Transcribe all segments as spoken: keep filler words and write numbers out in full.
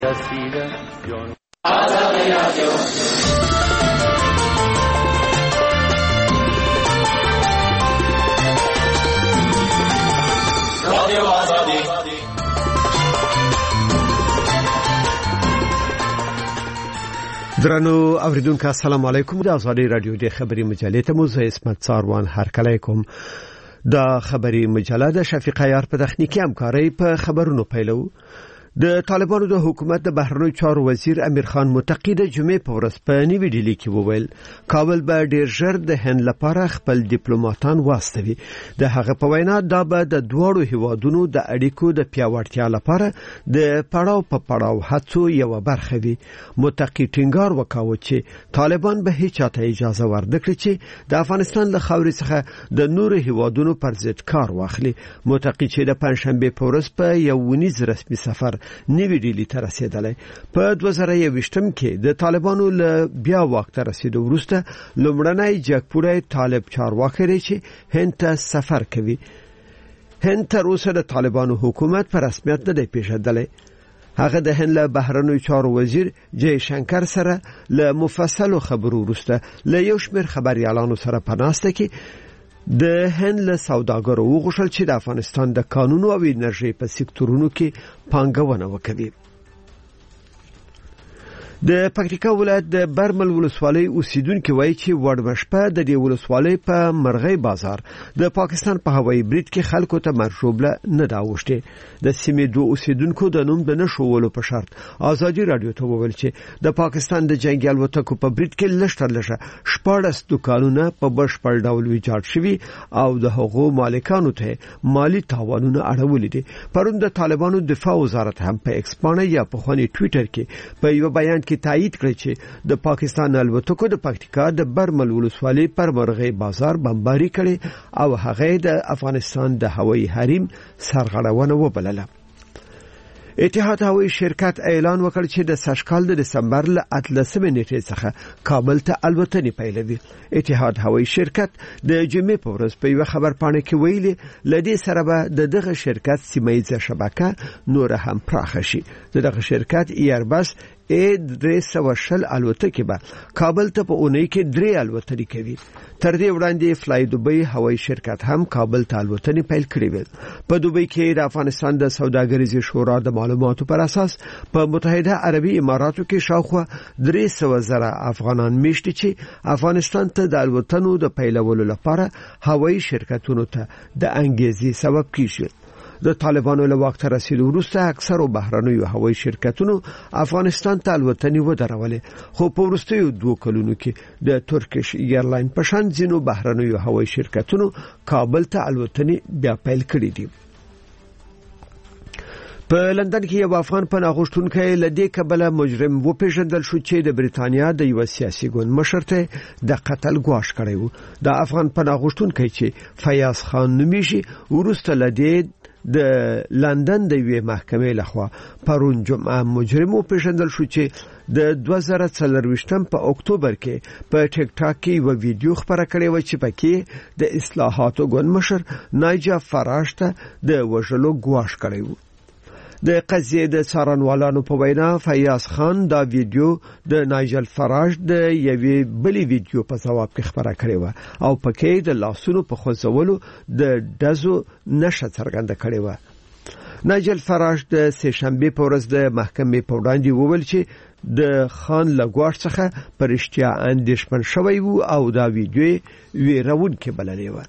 درنو اوریدونکو السلام علیکم. د ازادي رادیو د خبري مجلې ته مو زه اسمت ساروان هرکلی کوم. د خبري مجله د شفیق عیار په تخنیکی همکاري په خبرونو پیلو. د طالبانو د حکومت د بهرنیو چارو وزیر امیر خان متقی د جمعې په ورځ په نیوی ډیلی کې وویل کابل به ډیر ژر د هند لپاره خپل ډیپلوماټان واستوي. د هغه په وینا دا به د دوړو هیوادونو د اړیکو د پیاوړتیا لپاره د پړاو په پړاو هڅو یو برخه وي. متقی ټینګار وکاوه چې طالبان به هیڅ چاته اجازه ورنکړي چې د افغانستان له خاورې څخه د نورو هیوادونو پر ضد کار واخلي. متقی چې د پنځشنبه په ورځ په یو ونیز رسمي سفر نیوی ډیلی ته رسیدلی. په دوه زره یوویشتم کې د طالبانو له بیا واک ته رسیدو وروسته لومړنی جګپوړی طالب چارواکي دی چې هند ته سفر کوي. هند تر اوسه د طالبانو حکومت په رسمیت نه دی پیژندلی. هغه د هند له بهرنیو چارو وزیر جای شنکر سره له مفصلو خبرو وروسته له یو شمېر خبريالانو سره په ناسته کې د هند له سوداګرو وغوښتل چې د افغانستان د قانون او انرژي په سکتورونو کې پانګونه وکړي. د پکتیکا ولایت د برمل ولسوالۍ اوسیدونکو وایي چې وړمشپه د دې ولسوالۍ په مرغۍ بازار د پاکستان په هوایي برید کې خلکو ته مرشوبله نه داوښته. د سیمې دوه اوسیدونکو د نوم د نشولو په شرط ازادي رادیو ته وویل چې د پاکستان د جنگي الوتکو په برید کې لشتر لشه شپږ دکانونه په بشپړ ډول ویجاړ شوي او د حقوقو مالکانو ته مالی تاوانونه اړولې دي. پرون د طالبانو دفاع وزارت هم په ایکس باندې یا په خوني ټوئیټر کې په یو بیان کې تایید کړی چې د پاکستان الوتکو د پکتیکا د برمل ولسوالۍ پر مرغۍ بازار بمباري کړي او هغه د افغانستان د هوایي حریم سرغړونه وبلله. اتحاد هوایي شرکت اعلان وکړ چې د سږکال د دسمبر له اتلسمې نیټې څخه کابل ته الوتنې پیلوي. اتحاد هوایي شرکت د جمعې په ورځ په یو خبر پاڼه کې ویلي لدې سره به د دغه شرکت سیمایي شبکه نور هم پراخه شي. دغه شرکت ایرباس ا درې سوه شل الوتکې به کابل ته په اونۍ کې درې الوتنې کوي. تر دې وړاندې فلای دوبۍ هوایي شرکت هم کابل ته الوتنې پیل کړې وې. په دوبۍ کې د افغانستان د سوداګریزې شورا د معلوماتو پر اساس په متحده عربي اماراتو کې شاوخوا درې سوه زره افغانان میشتي چې افغانستان ته د الوتنو د پیلولو لپاره هوایي شرکتونو ته د انګیزې سبب کیږي. د طالبانو له واک ته رسیدو وروسته اکثرو بهرنیو هوایي شرکتونو افغانستان ته الوتنې ودرولې، خو په وروستیو دوه کلونو کې د ترکیش ایرلاین په شان ځینو بهرنیو هوایي شرکتونو کابل ته الوتنې بیا پیل کړې دي. په لندن کې یو افغان پناه غوښتونکی له دې کبله مجرم وپېژندل شو چې د بریتانیا د یو سیاسي ګوند مشر ته د قتل ګواښ کړی و. د افغان پناه غوښتونکی چې فیاض خان نومیږي وروسته له دې د لندن د یوې محکمې لخوا پرون جمعه مجرم وپېژندل شو چې د دوه زره څلرویشتم په اکتوبر کې په ټیک ټاک کې یو ویډیو خبره کړې و چې پکې د اصلاحاتو ګوند مشر نایجل فراج ته د وژلو ګواښ کړی و. د قضیې د څارنوالانو په وینا فیاض خان دا ویډیو د نایجل فراج د یوې بلې ویډیو په ځواب کې خبره کړې و او پکې د لاسونو په خوځولو د دزو نشه څرګنده کړې و. نایجل فراج د سه شنبه په ورځ د محکمې په وړاندې وویل چې د خان له ګواښ څخه پرشتیا اندېښمن شوی و او دا ویډیو ویرونکې بللې و.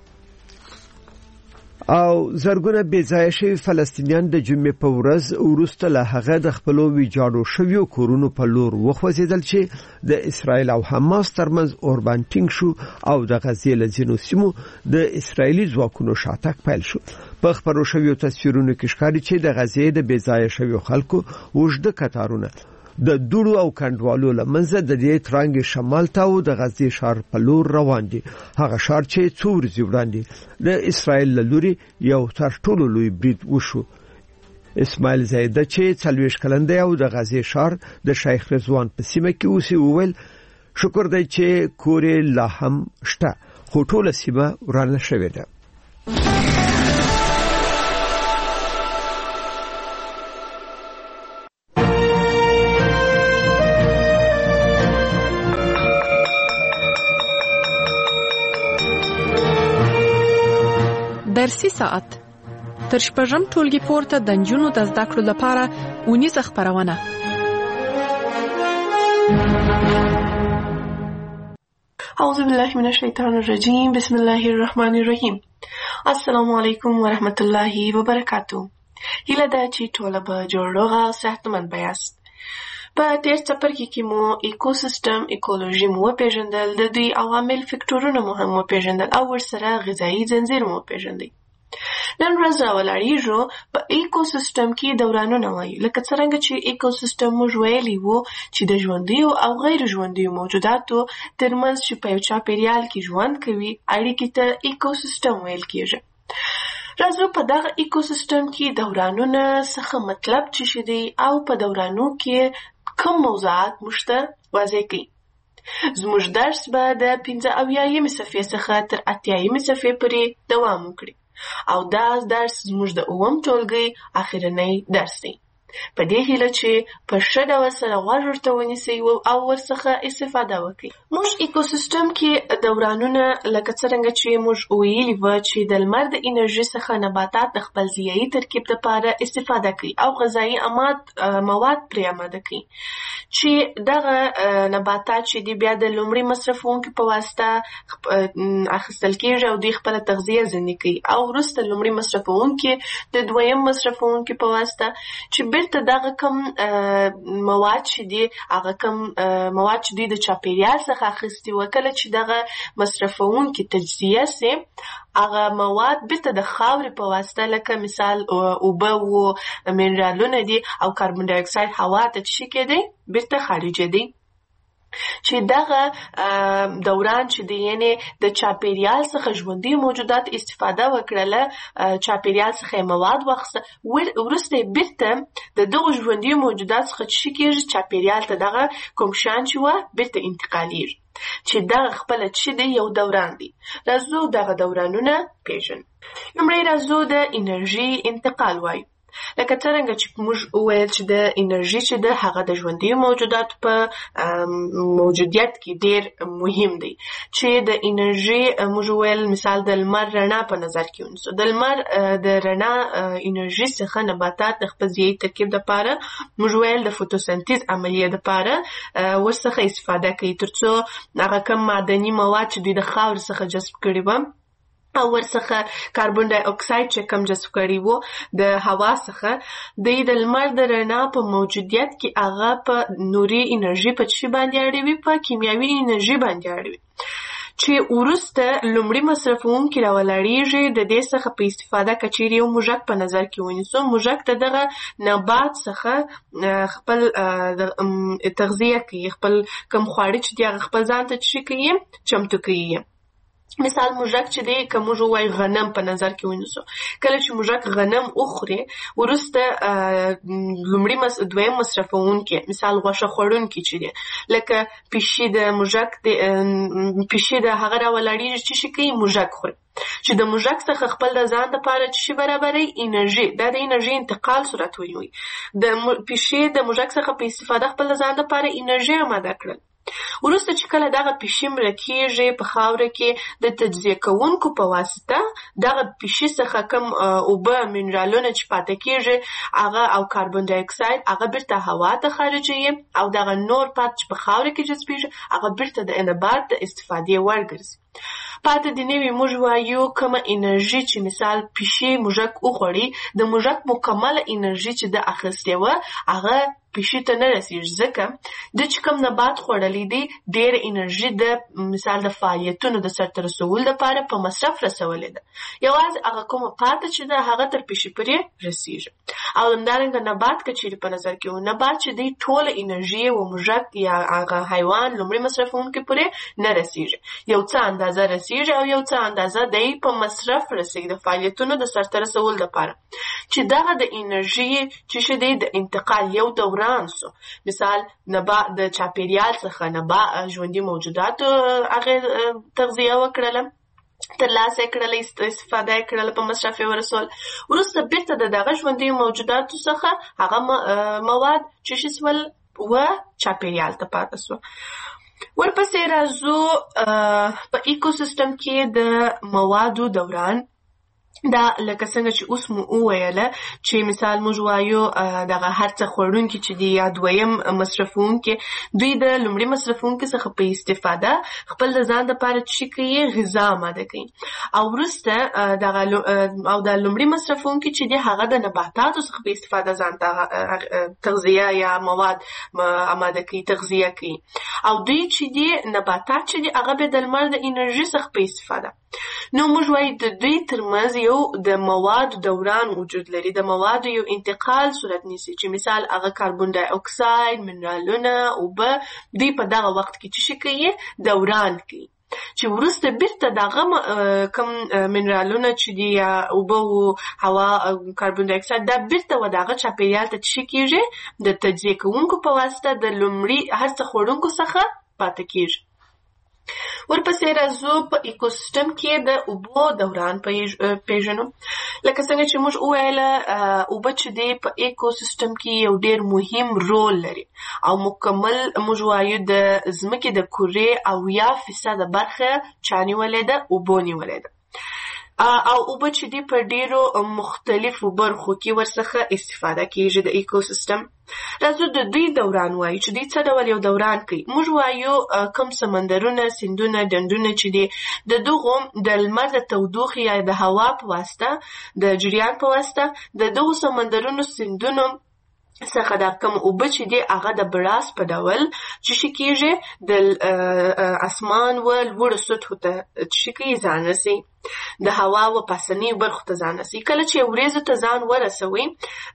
او زرګونه بې ځایه شوي فلسطینیان د جمعې په ورځ وروسته له هغه د خپلو ویجاړو شویو کورونو په لور وخوځېدل چې د اسرائیل او حماس ترمنځ اوربان ټینګ شو او د غزې له ځینو سیمو د اسرائیلي ځواکونو شاتګ پیل شو. په خبرو شویو تصویرونو کې ښکاري چې د غزې د بې ځایه شویو خلکو اوږده کتارونه د دوړو او کندوالو لمنځه د دې ترانګ شمال ته او د غزې ښار په لور روان دي. هغه ښار چې څو ورځې وړاندې د اسرائیل له لوري یو تر ټولو لوی برید وشو. اسماعیل زیده چې څلوېښت کلن دی او د غزې ښار د شیخ رضوان په سیمه کې اوسي وویل شکر دی چې کورې لا هم شته خو ټوله سیمه ورانه شوې ده. فارسي ساعت تر شپږم ټولګي پورته د نجونو د زده کړو لپاره اونیزه خپرونه. اعوذ بالله من الشیطان الرجیم. بسم الله الرحمن الرحیم. السلام علیکم ورحمت الله وبرکاتو. هیله ده چې ټول به جوړ روغ او صحتمند یاست. په تیر څپرکي کې مو ایکوسیستم ایکولوژي مو وپېژندل، د دوی عوامل فکټورونه مو هم وپېژندل او ورسره غذایي ځنځیر مو وپېژندئ. نن ورځ راولاړېږو په ایکوسیستم کې دورانونه وایو، لکه څرنګه چې ایکوسیستم موږ ویلي وو چې د ژوندیو او غیر ژوندیو موجوداتو ترمنځ چې په یو چاپېریال کې ژوند کوي اړیکې ته ایکوسیستم ویل کېږي. راځو په دغه ایکوسیستم کې دورانونه څخه مطلب څه شی دی او په دورانو کې کوم موضوعات موږ ته واضح کړي. زموږ درس به د پنځه اویایمې صفحې څخه تر اتیایمې صفحې پورې دوام وکړي او دا درس زموږ د اووم ټولګي اخرنی درس دی. په دې هیله چې په ښه ډول سره غوږ ورته ونیسئ او ورڅخه استفاده وکړئ. موږ ایکوسیستم کې دورانونه لکه څرنګه چې موږ ویلي وو چې د لمر د انرژي څخه نباتات د خپل ضیایي ترکیب لپاره استفاده کوي او غذایي مواد پرې آماده کوي چې دغه نباتات چې دي بیا د لومړي مصرفونکو په واسطه اخیستل کېږي او دوی خپله تغذیه ځنې کوي او وروسته لومړي مصرفونکي د دویم مصرفونکي په واسطه چې بیرته دغه کم مواد چې دي هغه کم مواد چې دوی د چاپېریال څخه اخیستي وو، کله چې دغه مصرفونکي تجزیه سي هغه مواد بیرته د خاورې په واسطه لکه مثال اوبه و منرالونه دي او کاربن ډای اکساید هوا ته څه کېدی بیرته خارجېدی. چې دغه دوران چې دی یعنی د چاپېریال څخه ژوندي موجودات استفاده وکړله، چاپېریال څخه مواد واخیسته، وروسته بیرته د دغو ژوندي موجودات څخه څه کېږي چاپېریال ته دغه کوم شیان چې وه بیرته انتقالېږي چې دغه خپله څه دی یو دوران دی. راځو دغه دورانونه پېژنو. لومړی راځو د انرژي انتقال وایو. لکه څرنګه چې موږ وویل چې د انرژي چې ده هغه د ژوندي موجوداتو په موجودیت کې ډېر مهم دی. چې د انرژي موږ وویل مثال د لمر رڼا په نظر کې ونیسو. د لمر د رڼا انرژي څخه نباتات د خپل ضیایي ترکیب دپاره موږ ویل د فوتوسنتیز عملیې دپاره ورڅخه استفاده کوي تر څو هغه کم معدني مواد چې دوی د خاورې څخه جذب کړي وه او ورڅخه کاربن ډای اکساید چې کم جذب کړي وو د هوا څخه دوی د لمر د رڼا په موجودیت کې هغه په نوري انرژي په څه باندې اړوي؟ په کیمیاوي انرژي باندې اړوي چې وروسته لومړي مصرفونکي راولاړېږي. د دې څخه په استفاده که چیرې یو موږک په نظر کې ونیسو، موږک ته دغه نبات څخه خپل تغذیه کوي، خپل کم خواړه چې دي هغه خپل ځان ته څه کوي؟ چمتو کوي. مثال موږک چې دی که موږ ووایو غنم په نظر کې ونیسو، کله چې موږک غنم وخوري وروسته لومړي دویم مصرفونکي مثال غوښه خوړونکي چې دی لکه پیشي د موږک پیشي د هغه راولاړېږي چې څه کوي؟ موږک خوري چې د موږک څخه خپل د ځان دپاره څه برابروي؟ انرژي. دا د انرژي انتقال صورت ونیوي. د پیشي د موږک څخه په استفاده خپل د ځان دپاره انرژي آماده کړل. وروسته چې کله دغه پیشي مړه کېږي په خاوره کې د تجزیه کوونکو په واسطه دغه پیشي څخه کم اوبه منرالونه چې پاته کېږي هغه او کاربن ډای اکساید هغه بیرته هوا ته خارجوي او دغه نور پات چې په خاوره کې جذبېږي هغه بیرته د نبات د استفادې وړ ګرځي. پاته د نوي موږ وایو کومه انرژي چې مثال پیشي موږک وخوړي د موږک مکمله انرژي چې د اخیستې وه هغه پیشي ته نه رسېږي، ځکه د چې کوم نبات خوړلی دی ډېره انرژي د مثال د فعالیتونو د سرته رسولو لپاره په مصرف رسولې ده. یوازې هغه کومه پاته چې ده هغه تر پیشي پورې رسېږي. او همدارنګه نبات که چیرې په نظر کې و، نبات چې دی ټوله انرژي و موږک یا هغه حیوان لومړي مصرفونکي پورې نه رسېږي، یو څه اندازه رسېږي او یو څه اندازه دی په مصرف رسېږي د فعالیتونو د سرته رسولو لپاره چې دغه د انرژي چې شه دی د انتقال یو دوران سو. مثال نبات د چاپېریال څخه نبات ژوندي موجوداتو هغې تغذیه وکړله، ترلاسه یې کړله، استفاده یې کړله، په مصرف یې ورسول. وروسته بیرته د دغه ژوندي موجوداتو څخه هغه مواد چې څه سول و چاپېریال ته پاته سوه. ورپسې راځو په ایکوسیستم کې د موادو دوران دا لکه څنګه چې اوس مو وویله چې مثال موږ وایو دغه هر څه خوړونکي چې دي یا دویم مصرفونکي دوی د لومړي مصرفونکي څخه په استفاده خپل د ځان دپاره څه کوي غذا آماده کوي او وروسته دغه او د لومړي مصرفونکي چې دي هغه د نباتاتو څخه په استفاده ځان ته تغذیه یا مواد آماده کوي تغذیه کوي او دوی چې دي نباتات چې دي هغه به د لمر د انرژي څخه په استفاده نو موږ وایو د دوی ترمنځ یو د موادو دوران وجود لري د موادو یو انتقال صورت نیسي چې مثال هغه کاربن ډای اکساید منرالونه اوبه دوی په دغه وخت کې چې کوي دوران کوي چې وروسته بیرته دغه کم منرالونه چې دي یا اوبه او هوا کاربن ډای اکساید دا بیرته و دغه چاپیریال ته چې کیږي د تجزیه کوونکو په واسطه د لومړي هر څه خوړونکو څخه پاتې کیږي ورپسې راځو په ایکوسیستم کې د اوبو دوران پیژنو لکه څنګه چې موږ وویله اوبه چې دی په ایکوسیستم کې یو ډېر مهم رول لري او مکمل موږ وایو د ځمکې د کورې اویا فیصده برخه چا نیولې ده اوبو نیولې ده او اوبه چې دی په ډیرو مختلفو برخو کې ورڅخه استفاده کیږي د ایکوسیستم راځو د دوی دوران وایو چې دوی څه ډول یو دوران کوي موږ وایو کم سمندرونه سیندونه ډنډونه چې دي د دغو د لمر د تودوخې یا د هوا په واسطه د جریان په واسطه د دغو سمندرونو سیندونو څخه دا کوم اوبه چې دي هغه د براس په ډول چې کیږي د اسمان و لوړو سطحو ته چې کیږي ځان رسي د هوا و پاسنی برخو ته ځان رسي کله چې وریځو ته ځان ورسوي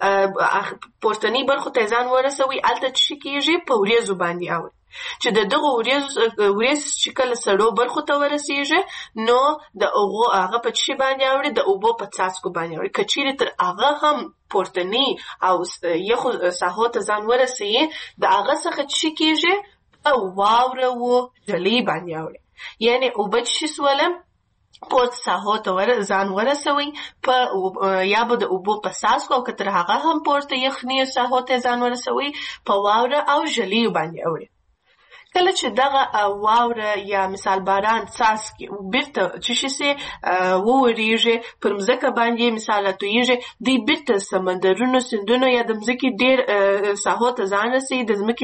پورتنی برخو ته ځان ورسوي الته چې کیږي په وریځو باندې اوړي چې د دغه وریځ چې کله سړو برخو ته ورسیږي نو د هغو هغه په څه باندې اوړي د اوبو په څاڅکو باندې اوړي که چیرې تر هغه هم پورتنی او یخو ساحو ته ځان ورسي د هغه څخه چې کیږي په واوره و ژلۍ باندې اوړي یعنی اوبه چې سوله پورت ساحو ته ور ځان ورسوي په یا به د اوبو په څاڅکو او که تر هغه هم پورته یخني ساحو ته ځان ورسوي په واوره او ژلۍ باندې اوړي کله چې دغه واوره یا مثال باران څاڅکي بیرته چې شي ووريږي پر مځکه باندې مثال تویږي دی بیرته سمندرونو سیندونو یا د مځکې ډېر ساحو ته ځان رسي د مځکې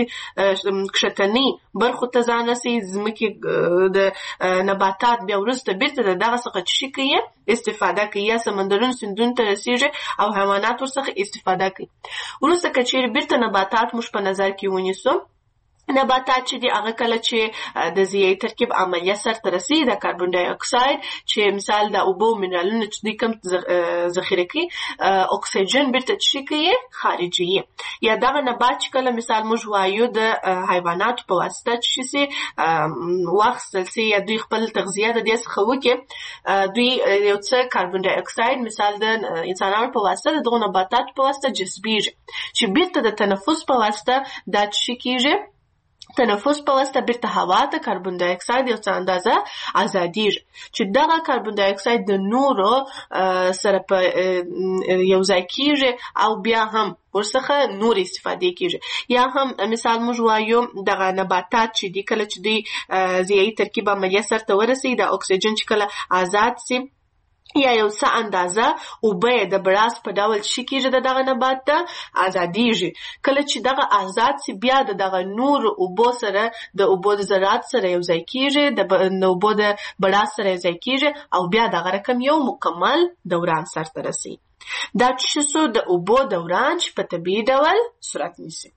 کښتني برخو ته ځان رسي ځمکې د نباتات بیا وروسته بیرته دغه څخه چې کوي استفاده کوي یا سمندرونو سیندونو ته رسیږي او حیوانات ورڅخه استفاده کوي وروسته که چیرې بیرته نباتات موږ په نظر کې ونیسو نباتات چې دي هغه کله چې د ضیایي ترکیب عملیه سرته رسي د کاربن ډای اکساید چې مثال د اوبو منرالونه چې دوی کم ذخیره کوي اکسیجن بیرته چې کوي خارجي یا دغه نبات چې کله مثال موږ وایو د حیواناتو په واسطه چې سي واخیستل سي یا دوی خپل تغذیه د دې څخه وکړي دوی یو څه کاربن ډای اکساید مثال د انسانانو په واسطه د دغو نباتاتو په واسطه جذبیږي چې بیرته د تنفس په واسطه دا چې کیږي تنفس په واسطه بیرته هوا ته کاربن ډای اکساید یو څه اندازه ازادیږي چې دغه کاربن ډای اکساید د نورو سره په یو ځای کیږي او بیا هم ورڅخه نور استفاده کیږي یا هم مثال موږ وایو دغه نباتات چې دي کله چې دوی ضیایي ترکیب عملیه سرته ورسي د اکسیجن چې کله آزاد سي یا یو څه اندازه اوبه د براس په ډول چې کیږي د دغه نبات ته ازادیږي کله چې دغه آزاد سي بیا د دغه نور اوبو سره د اوبو د ذرات سره یو ځای کیږي د اوبو د براس سره یو ځای کیږي او بیا دغه رقم یو مکمل دوران سرته رسي دا چې څه د اوبو دوران چې په طبیعي ډول صورت نیسي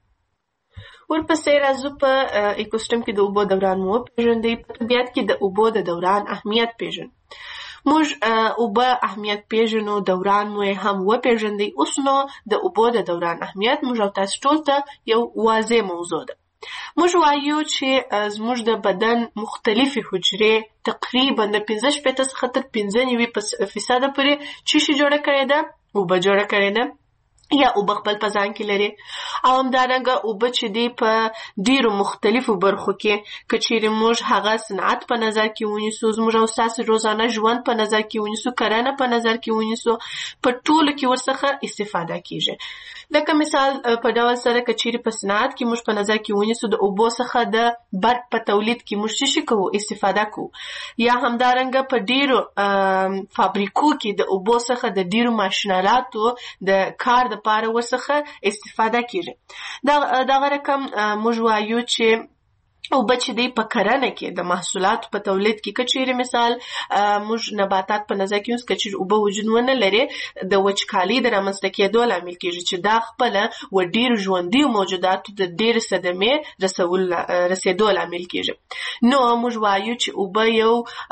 ورپسې راځو په ایکوسیستم کې د اوبو دوران مو پیژندې په طبیعت کې د اوبو د دوران اهمیت پیژنو موږ اوبه اهمیت پیژنو دوران مو هم و پیژندې اوس نو د اوبو د دوران اهمیت موږ تاسو ټول ته یو واضح موضوع ده موږ وایو چې زموږ د بدن مختلفې حجرې تقریبا د پنځه شپېته څخه تر پنځه نوي فیصده پورې چې شي جوړه کړې ده اوبه جوړه کړې ده یا اوبه خپل په ځان کې لري. او همدارنګه اوبه چې دی په ډیرو مختلفو برخو کې که چیرې موږ هغه صنعت په نظر کې ونیسو، زموږ او ستاسو روزانه ژوند په نظر کې ونیسو، کرنه په نظر کې ونیسو، په ټولو کې ورڅخه استفاده کیږي. لکه مثال په ډول سره که چیرې په صنعت کې موږ په نظر کې ونیسو د اوبو څخه د برق په تولید کې موږ څه کوو؟ استفاده کوو. یا همدارنګه په ډیرو فابریکو کې د اوبو څخه د ډیرو ماشینالاتو د کار د لپاره ورڅخه استفاده کیږي. دا دغه رقم موږ وایو چې اوبه چې دی په کرنه کې د محصولاتو په تولید کې که چیرې مثال موږ نباتات په نظر کې ونیسو، که چیرې اوبه وجود ونه لري د وچکالي د رامنځته کېدو لامل کیږي چې دا خپله و ډېرو ژوندیو موجوداتو د ډېرې صدمې رسول رسېدو لامل کیږي. نو موږ وایو چې اوبه یو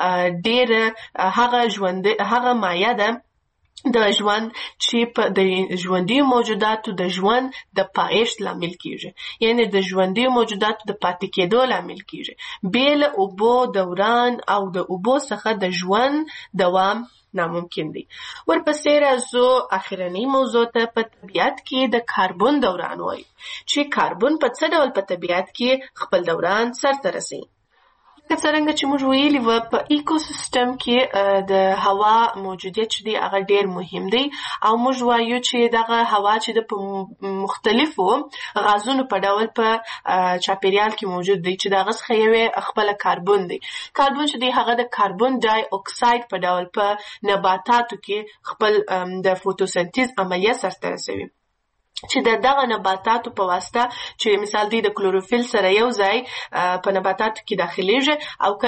ډېره هغه ژوند هغه مایع ده د ژوند چې په د ژوندیو موجوداتو د ژوند د پایښت لامل کیږي، یعنی د ژوندیو موجوداتو د پاتې کېدو لامل کیږي. بې له اوبو دوران او د اوبو څخه د ژوند دوام ناممکن دی. ورپسې راځو اخرنۍ موضوع ته. په طبیعت کې د کاربن دوران وایي چې کاربن په څه ډول په طبیعت کې خپل دوران سرته رسوي. که څرنګه چې موږ ویلي وو په ایکوسیستم کې د هوا موجودیت چې دی هغه ډېر مهم دی، او موږ وایو چې دغه هوا چې د په مختلفو غازونو په ډول په چاپیریال کې موجود دی چې دغه څخه یو خپله کاربن دی. کاربن چې دی هغه د کاربن ډای اکساید په ډول په نباتاتو کې خپل د فوتوسنتیز عملیه سرته رسوي چې د دغه نباتاتو په واسطه چې مثال دی د کلوروفیل سره یو ځای په نباتاتو کې داخليږي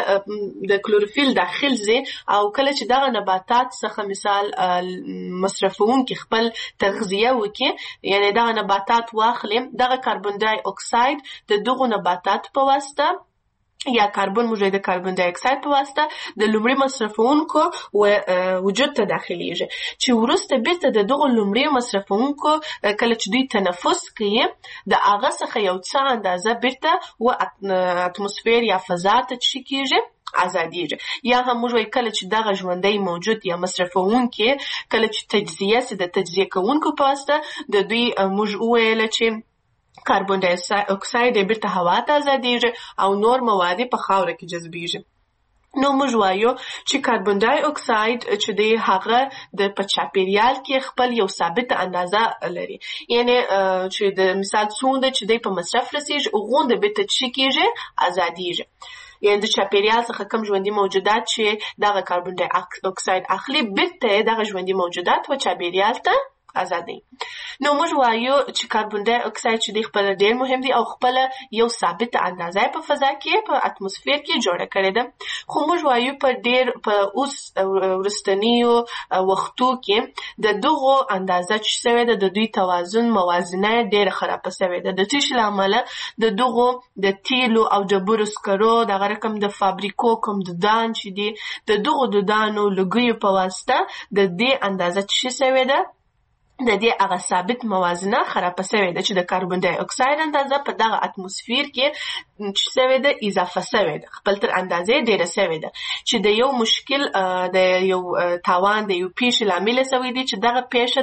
او د کلوروفیل داخل ځي، او کله چې دغه نباتات څخه مثال مصرفونکي خپل تغذیه وکړي، یعنی دغه نباتات واخلي، دغه کاربن ډای اکساید د دغه نباتات په واسطه یا کاربن موجود د کاربن ډای اکساید په واسطه د لومړي مصرفونکو وجود ته داخليږي، چې وروسته بیرته د دغه لومړي مصرفونکو کله چې دوی تنفس کوي د هغه څخه یو څه اندازه بیرته و اتموسفیر یا فضا ته چی کیږي ازادیږي. یا هم موږ وایو کله چې دغه ژوندی موجود یا مصرفونکي کله چې تجزیه سي د تجزیه کوونکو په واسطه د دوی موږ وویل چې کاربن ډای اکساید بیرته هوا ته ازادیږي او نور مواد په خاوره کې جذبیږي. نو موږ وایو چې کاربن ډای اکساید چې دی هغه د په چاپیریال کې خپل یو ثابت اندازه لري، یعنی چې د مثال څومره چې دی په مصرف رسیږي غونډه بیرته چی کیږي ازادیږي. یعنی د چاپیریال څخه کم ژوندي موجودات چې دغه کاربن ډای اکساید اخلي بیرته دغه ژوندي موجودات و چاپیریال ته ازادي. نو موږ وایو چې کاربن ډای اکساید چې دی خپل ډیر مهم دی او خپل یو ثابت اندازه په فضا کې په اتموسفیر کې جوړه کړې ده، خو موږ وایو په ډیر په اوس ورستنیو وختو کې د دغه اندازه چې شوی ده د دوی توازن موازنه ډیر خراب شوی ده، د تیش لامل د دغه د تیلو او ډبرو سکرو دغه رقم د فابریکو کوم د دان چې دی د دغه د دانو لګیو په واسطه د دې اندازه چې شوی ده د دې هغه ثابت موازنه خراب شوی ده چې د کاربن ډای اکساید اندازه په دغه اتموسفیر کې چې شوی ده اضافه شوی ده، خپل تر اندازې ډیره شوی ده، چې د یو مشکل د یو تاوان د یو پیښې لامل شوی دی چې دغه پیښه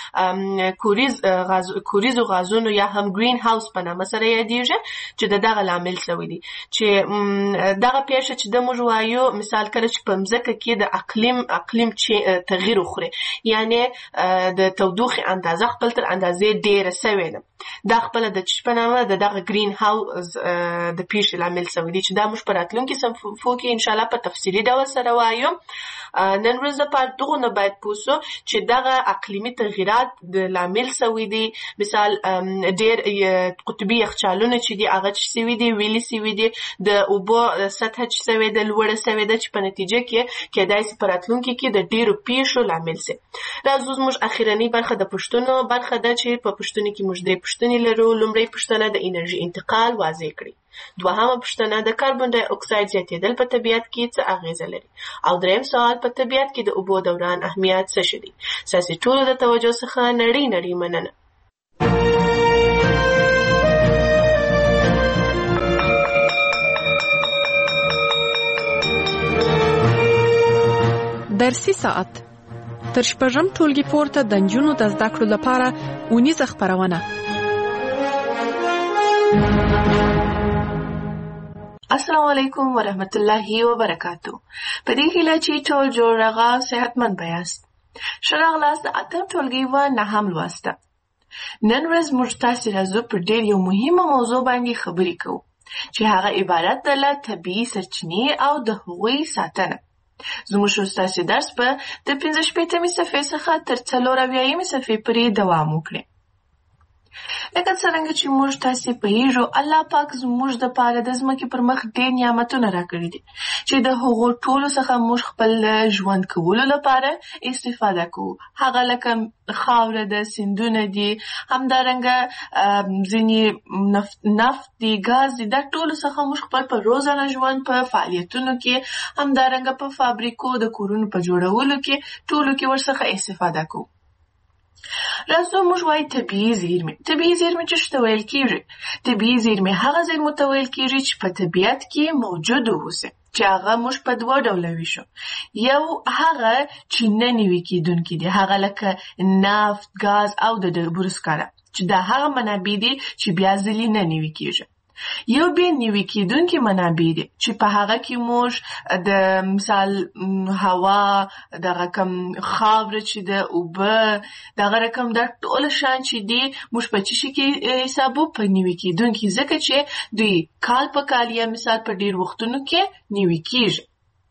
د کوریز غاز کوریزو غازونو یا هم گرین هاوس په نامه سره یادیږي چې د دغه لامل شوی دی، چې دغه پیښه چې د موږ وایو مثال کله چې په مځکه کې د اقلیم اقلیم چې تغییر وخوري، یعنی د تودوخې اندازه خپل تر اندازې ډیره شوی ده، دا خپل د چشپنامه د دغه گرین هاوس د پیښې لامل شوی دی چې دا موږ په راتلونکي صفحو کې ان شاء الله په تفصیلي ډول سره وایو. نن ورځ په دغه نه باید پوسو چې دغه اقلیمي تغیرات د لامل شوی دی، مثال ډیر قطبي یخچالونه چې دی هغه چې شوی دی ویلي شوی دی، د اوبو سطح چې شوی دی لوړه شوی دی چې په نتیجه کې کېدای شي په راتلونکي کې د ډیرو پیښو لامل شي. راځو زموږ اخیرنۍ برخه د پښتنو برخه ده چې په پښتنو کې موږ درې پښتنې لرو. لومړی پښتنه د انرژي انتقال واضح کړي، دوهمه پښتنه د کاربن ډای اکساید زیاتېدل په طبیعت کې څه اغیزه لري، او دریم سوال په طبیعت کې د اوبو دوران اهمیت څه شي دي. ساسي ټولو د توجه څخه نړۍ نړۍ مننه. درسي ساعت تر شپږم ټولګي پورته د نجونو د زده کړو لپاره اونیزه خپرونه. السلام علیکم ورحمت الله وبرکاتو. په دې هیله چې ټول جوړ راغا صحتمند بیاست. ښه راغلاست د اتم ټولګي و نهم لوسته. نن ورځ موږ تاسې راځو پر ډېر یو مهمه موضوع باندې خبرې کوو چې هغه عبارت ده له طبیعي سرچینې او د هغوی ساتنه. زموږ ستاسې درس به د پنځه شپېتمې صفحې څخه تر څلور اویایمې صفحې پورې دوام وکړي. لکه څرنګه چې موږ تاسې پوهیږو، الله پاک زموږ دپاره د ځمکې پر مخ ډېر نعمتونه راکړي دي چې د هغو ټولو څخه موږ خپل ژوند کولو لپاره استفاده کوو. هغه لکه خاوره ده، سیندونه دي، همدارنګه ځینې نفت, نفت دي، ګاز دي. دا ټولو څخه موږ خپل په روزانه ژوند په فعالیتونو کې، همدارنګه په فابریکو د کورونو په جوړولو کې ټولو کې ورڅخه استفاده کوو. راځو موږ وایو طبیعي زیرمې. طبیعي زیرمې چې څه ته ویل کېږي؟ طبیعي زیرمې هغه زیرمو ته ویل کېږي چې په طبیعت کې موجود اوسي، چې هغه موږ په دوه ډوله ویشو. یو هغه چې نه نوي کېدونکي دي، هغه لکه نفت، ګاز او د ډبرو سکاره، چې دا هغه منابع دي چې بیا ځلې نه نوي کېږي. یو بیا نوي کېدونکي منابع دي چې په هغه کې موږ د مثال هوا، دغه کم خاوره چې د اوبه، دغه رقم دا ټول شیان چې دي موږ په څه شي کې حسابو؟ په نوي کېدونکي، ځکه چې دوی کال په کال یا مثال په ډېر وختونو کې نوي کېږي.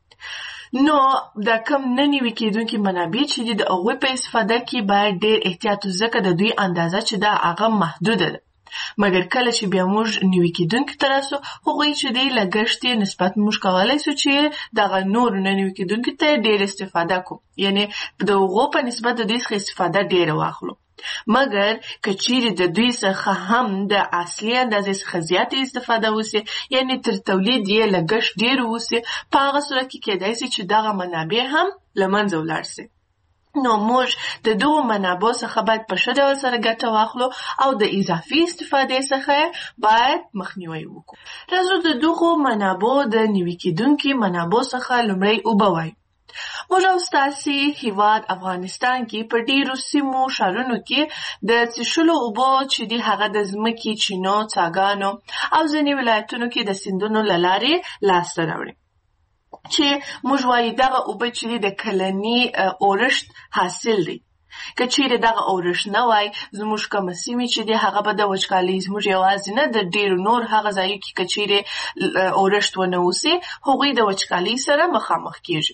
نو دا کم نه نوي کېدونکي منابع چې دي د هغوی په استفاده کې باید ډېر احتیاط، ځکه د دوی اندازه چې دا هغه محدوده ده. مګر کله چې بیا موږ نوي کېدونکي ته راسو، هغوی چې دی لګښت یې نسبت موږ کولی سو چې دغه نورو نه نوي کېدونکي ته ډېر استفاده کوو، یعنې د هغو په نسبت د دوی څخه استفاده ډېره واخلو. مګر که چیرې د دوی څخه هم د اصلي اندازې څخه زیاتې استفاده وسي، یعنې تر تولید یې لګښت ډېر وسي، په هغه صورت کې کېدای سي چې دغه منابع هم له منځه ولاړ سي. نو موږ د دغو منابعو څخه باید په ښه ډول سره ګټه واخلو او د اضافي استفادې څخه باید مخنیوی وکړو. راځو د دغو منابعو د نوي کېدونکي منابعو څخه لومړی اوبه وایو. موږ او ستاسې هېواد افغانستان کې په ډېرو سیمو ښارونو کې د څښلو اوبو چې دي هغه د ځمکې، چینو، څاګانو او ځینې ولایتونو کې د سیندونو له لارې لاسته راوړي، چې موږ وایو دغه اوبه چې د کلني اورښت حاصل دی. که چیرې دغه اورښت نه وای، زموږ کومه سیمې چې دي هغه به د وچکالۍ، زموږ یوازې نه د ډېرو نور هغه ځایو کې که چیرې اورښت ونه اوسي، هغوی د وچکالۍ سره مخامخ کېږي.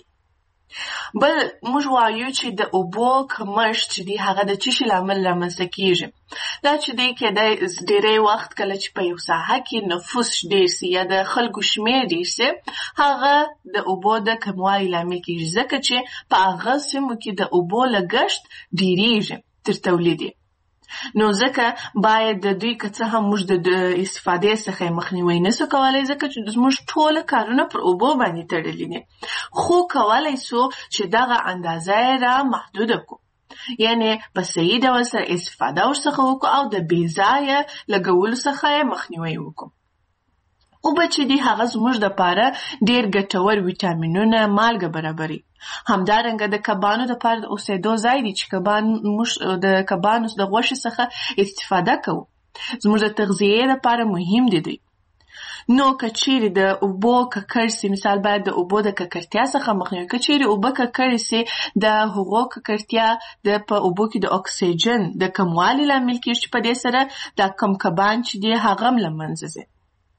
بل موږ وایو چې د اوبو کمښت چې دی هغه د څه شي لامل رامنځته کېږي؟ دا چې دی کېدای ډېری وخت کله چې په یو ساحه کې نفوس ډېر سي یا د خلکو شمېر ډېر سي، هغه د اوبو د کموالي لامل کېږي، ځکه چې په هغه سیمو کې د اوبو لګښت ډېرېږي تر تولید. نو ځکه باید د دوی که څه هم موږ د استفادې څخه مخنیوی نسو کولی، ځکه چې زموږ ټوله کارونه پر اوبو باندې تړلي دي، خو کولی سو چې دغه اندازه یې را محدوده کړو، یعنې په صحیح ډول سره استفاده ورڅخه وکړو او د بې ځایه لګولو څخه یې مخنیوی وکړو. اوبه چې دي هغه زموږ دپاره ډېر ګټور ویټامینونه، مالګه برابري. همدارنګه د کبانو دپاره د اوسېدو ځای دی چې کبان موږ د کبانو د غوښې څخه استفاده کوو، زموږ د تغذیې دپاره مهم دي دوی. نو که چیرې د اوبو ککړ سي، مثال باید د اوبو د ککړتیا څخه مخنیوی. که چیرې اوبه ککړې سي، د هغو ککړتیا د په اوبو کې د اکسیجن د کموالي لامل کېږي، چې په دې سره دا کم کبان چې دي هغه هم له منځه ځي.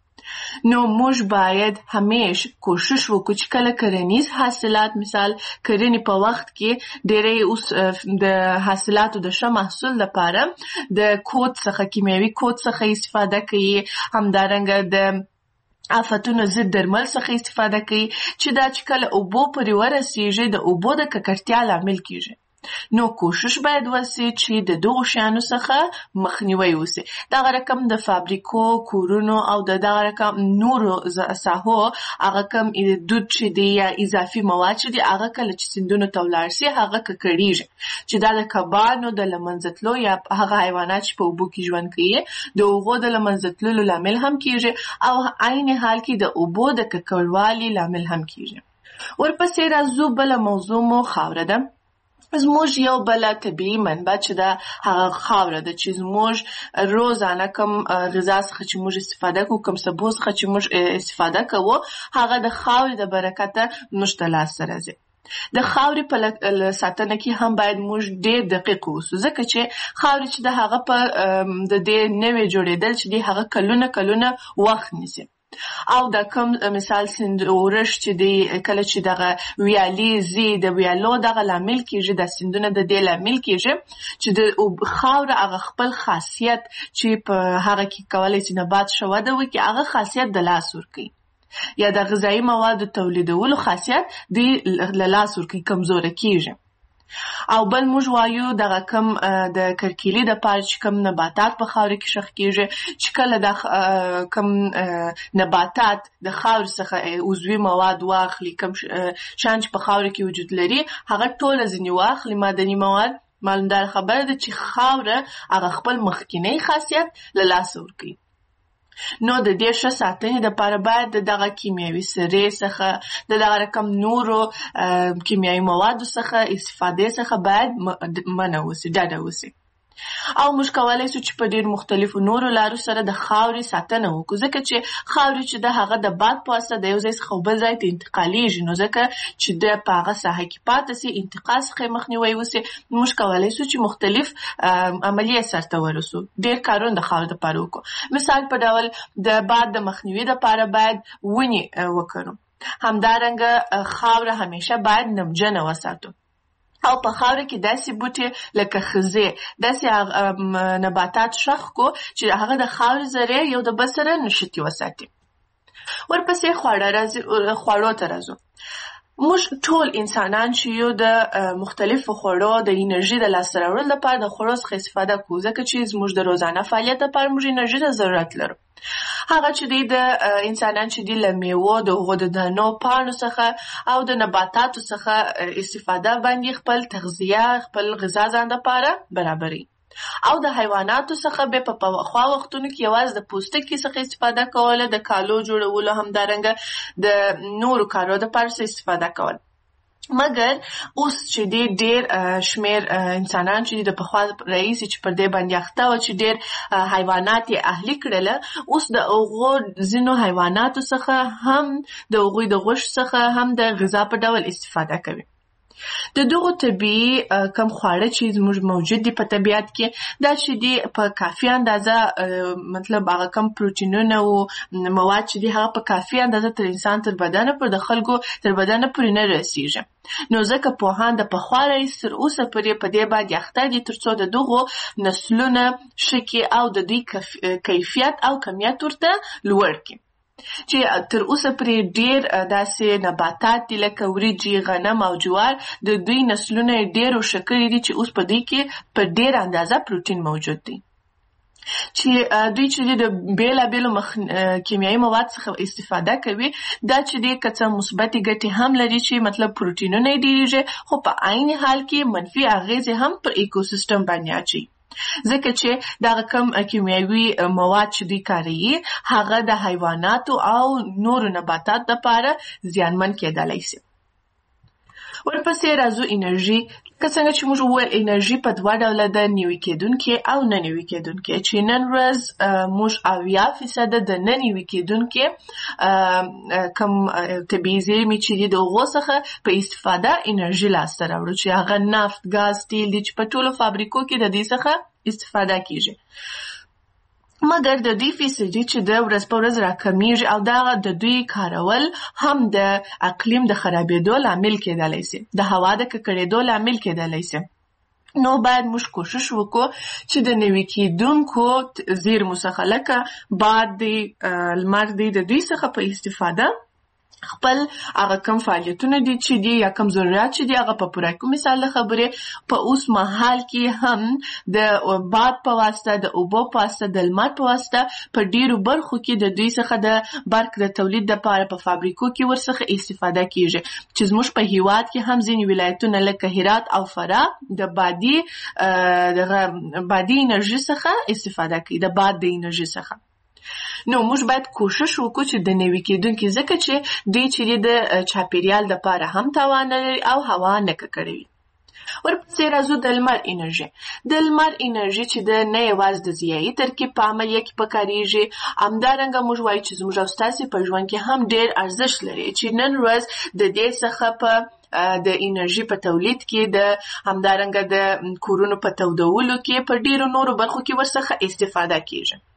نو موږ باید همیش کوشش وکړو چې کله کرنیز حاصلات، مثال کرنې په وخت کې ډېری اوس د حاصلاتو د ښه محصول لپاره د کود څخه، کیمیاوي کود څخه استفاده کوي، همدارنګه د آفتونو ضد درمل څخه استفاده کوي، چې دا چې کله اوبو پورې ورسیږي د اوبو د ککړتیا لامل کېږي. نو کوشش باید وسي چې د دغو شیانو څخه مخنیوی وسي. دغه رقم د فابریکو، کورونو او د دغه رقم نورو ساحو هغه کم دود چې دی یا اضافي مواد چې دی هغه کله چې سیندونو ته ولاړ سي هغه ککړېږي، چې دا د کبانو د له منځه تلو یا هغه حیوانات چې په اوبو کې ژوند کوي د هغو د له منځه تللو لامل هم کېږي، او عین حال کې د اوبو د ککړوالي لامل هم کېږي. ورپسې راځو بله موضوع مو خاوره ده. زموږ یو بل طبیعي منبع چې دا هغه خاوره ده چې زموږ روزانه کوم غذا څخه چې موږ استفاده کوو، کوم سبو څخه چې موږ استفاده کوو، هغه د خاورې د برکته موږ ته لاسته راځي. د خاورې په ساتنه کې هم باید موږ ډېر دقیق اوسو، ځکه چې خاورې چې د هغه په د دې نوې جوړېدل چې دی هغه کلونه کلونه وخت نیسي. او دا کوم مثال سیند اورش چې دی کله چې دغه ویالې زی د ویالو دغه لامل کېږي، د سیندونه د دې لامل کېږي چې د خاوره هغه خپل خاصیت چې په هغه کې کولی چې نبات ښه وده وکړي، هغه خاصیت د لاس ورکوي، یا د غذایي موادو تولیدولو خاصیت دی له لاس ورکوي، کمزوره کېږي. او بل موږ وایو دغه کم د کرکیلي د پاره چې کم نباتات په خاورې کې شخ کېږي، چې کله د کم نباتات د خاورې څخه عضوي مواد واخلي، کم شیان چې په خاورې کې وجود لري هغه ټوله ځینې واخلي معدني مواد، معلومدار خبره ده چې خاوره هغه خپل مخکینی خاصیت له لاسه ورکوي. نو د دې ښه ساتنې دپاره باید د دغه کیمیاوي سرې څخه د دغه رقم نورو کیمیاوي موادو څخه استفادې څخه باید منع وسي، ډډه وسي. او موږ کولی شو چې په ډېر مختلفو نورو لارو سره د خاورې ساتنه وکړو، ځکه چې خاورې چې د هغه د باد په واسطه د یو ځای څخه بل ځای ته انتقالیږي، نو ځکه چې د په هغه ساحه کې پاتې سي، انتقال څخه یې مخنیوی وسي، موږ کولی شو چې مختلف عملیې سرته ورسو، ډېر کارونه د خاورې دپاره وکړو. مثال په ډول د باد د مخنیوي دپاره باید ونې وکرو، همدارنګه خاوره همیشه باید نمجنه وساتو. او په خاوره کې داسې بوټي لکه خزې، داسې نباتات شخ کو چې هغه د خاورې ذرې یو د بل سره نښتي وساتي. ورپسې خواړه راځي، خواړو ته راځو. موږ ټول انسانان چې یو د مختلفو خوړو د انرژي د لاسته راوړلو لپاره د خوړو څخه استفاده کوو، ځکه چې زموږ د روزانه فعالیت لپاره موږ انرژي ته ضرورت لرو. هغه چې دی د انسانان چې دی له میوو، د هغو د دانو، پاڼو څخه او د نباتاتو څخه استفاده باندې خپل تغذیه، خپل غذا ځان دپاره برابروي. او د حیواناتو څخه به په پخوا وختونو کې یوازې د پوستکي څخه استفاده کوله، د کالو جوړولو، همدارنګه د نورو کارو دپاره استفاده کوله. مګر اوس چې دی ډېر شمېر انسانان چې د پخوا رئیسي چې پر دې باندې اخته وه چې ډېر حیوانات یې اهلي کړله، اوس د هغو ځینو حیواناتو څخه هم د هغوی د غوښې څخه هم د غذا په ډول استفاده کوي. د دغو طبیعي کم خواړه چې زموږ موجود دي په طبیعت کې، دا چې دي په کافي اندازه، مطلب هغه کم پروټینونه او مواد چې دي هغه په کافي اندازه تر انسان تر بدنه پر د خلکو تر بدنه پورې نه رسیږي. نو ځکه پوهان د پخوا راهیسې تر اوسه پورې په دې باندې اخته دي تر څو د دغو نسلونه ښه کړي او د دوی کیفیت او کمیت ورته لوړ کړي. چې تر اوسه پرې ډېر داسې نباتات دي لکه وریجې، غنم او جوار، د دوی نسلونه یې ډېر ښه کړي دي چې اوس په دوی کې په ډېر اندازه پروټین موجود دی. چې دوی چې د بېلابېلو کیمیاوي مواد څخه استفاده کوي، دا چې دی که څه مثبتې ګټې هم لري چې مطلب پروټینونه یې ډېرېږي، خو په عین حال کې منفي اغېزې هم پر ایکوسیستم باندې اچوي، ځکه چې دغه کم کیمیاوي مواد چې دوی کاروي هغه د حیواناتو او نورو نباتاتو دپاره زیانمن کېدلی شي. ورپسې راځو انرژي. که څنګه چې موږ وویل انرژي په دوه ډوله ده، نوي کېدونکې او نه نوي کېدونکې، چې نن ورځ موږ اویا فیصده د نه نوي کېدونکې کم طبیعي زېرمې چې دي د هغو څخه په استفاده انرژي لاسته راوړو، چې هغه نفت، ګاز، تیل دي چې په ټولو فابریکو کې د دې څخه استفاده کېږي. مګر د دوی فیصدي چې د ورځ په ورځ راکمیږي او دغه د دوی کارول هم د اقلیم د خرابېدو لامل کېدلی شي، د هوا د ککړېدو لامل کېدلی شي. نو باید موږ کوشش وکړو چې د نوي کېدونکو زیرمو څخه لکه باد دی، لمر دی، د دوی څخه په استفاده خپل هغه کم فعالیتونه دي چې دي یا کم ضرورت چې دي هغه په پوره کړو. مثال د خبرې په اوس مهال کې هم د باد په واسطه، د اوبو په واسطه، د لمر په واسطه په ډېرو برخو کې د دوی څخه د برق د تولید دپاره په فابریکو کې ورڅخه استفاده کېږي، چې زموږ په هېواد کې هم ځینې ولایتونه لکه هرات او فراه د بادي دغه بادي انرژي څخه استفاده کوي، د باد د انرژي څخه. نو موږ باید کوشش وکړو چې د نوي کېدونکي، ځکه چې دوی چې د چاپېریال دپاره هم تاوان نه لري او هوا نه ککړوي. ورپسې راځو د لمر انرژي. د لمر انرژي چې د نه یوازې د ضیایي ترکیب په عملیه کې پکارېږي، همدارنګه موږ وایو چې زموږ او ستاسې په ژوند کې هم ډېر ارزښت لري چې نن ورځ د دې څخه په د انرژي په تولید کې د همدارنګه د کورونو په تودولو کې په ډیرو نورو برخو کې ورڅخه استفاده کیږي.